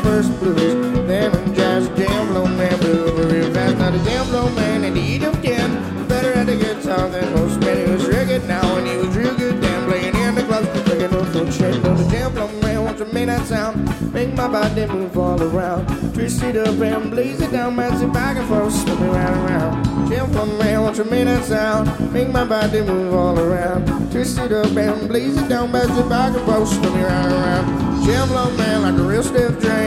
first blues. Then I'm jazz jam flow man, blue real fast. Now the jam flow man at the age of 10, better at the guitar than most men. He was real good now and he was real good then, playing in the clubs, breaking no full shit. Though the jam flow man wants to make that sound, make my body move all around, twist it up and blaze it down, bounce it back and forth, spin me round and round. Jam flow man wants to make that sound, make my body move all around, twist it up and blaze it down, bounce it back and forth, spin me round and round. Jam flow man like a real stiff drain.